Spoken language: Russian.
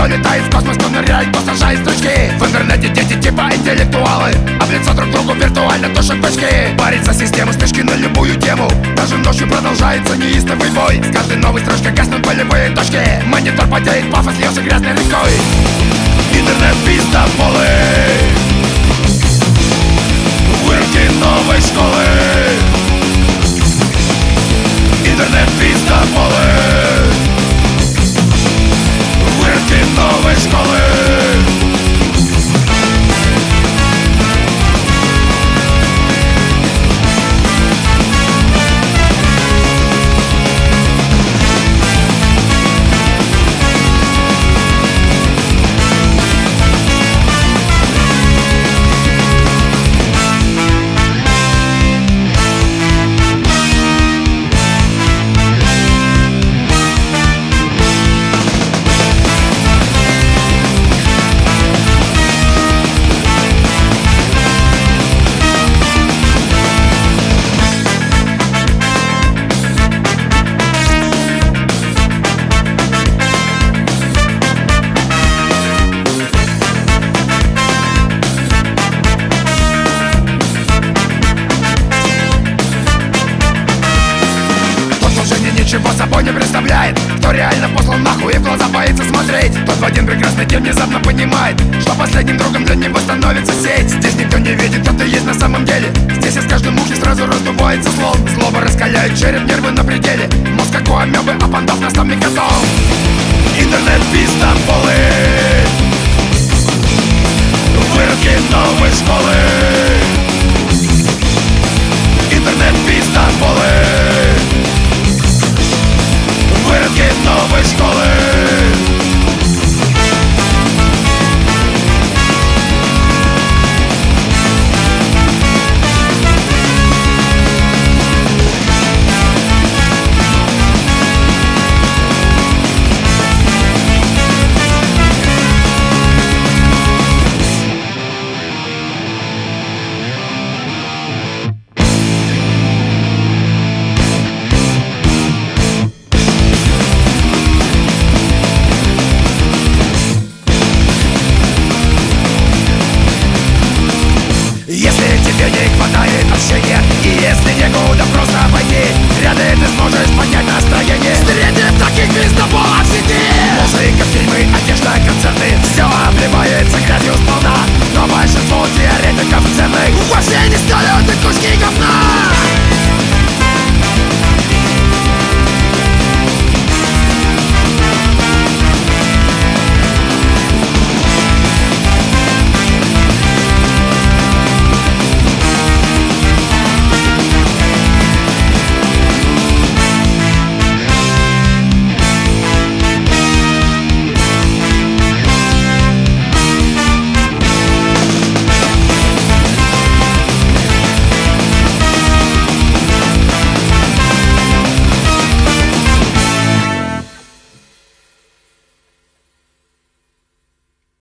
летает в космос, кто ныряет, кто сажает стручки. В интернете дети типа интеллектуалы, а в лицо друг другу виртуально тушат бычки. Парень за систему, спешки на любую тему. Даже ночью продолжается неистовый бой. С каждой новой строчкой гаснут болевые точки. Монитор потеет, пафос льется грязной рекой. Интернет пиздоболы, выродки новой школы. Интернет пиздоболы, выродки новой школы. Ничего собой не представляет, кто реально послан нахуй и в глаза боится смотреть. Тот в один прекрасный день внезапно понимает, что последним другом для него становится сеть. Здесь никто не видит, кто ты есть на самом деле. Здесь из каждой мухи сразу раздувается слон. Злоба раскаляет череп, нервы на пределе. Мозг как у амебы, а пандав наставник готов. Интернет пиздоболы, выродки новой школы. Интернет пиздоболы, выродки новой школы. Если тебе не хватает общения, и если некуда просто пойти, вряд ли ты сможешь поднять настроение. Встретим таких пиздоболов в сети. Музыка, фильмы, одежда, концерты, все обливается грязью.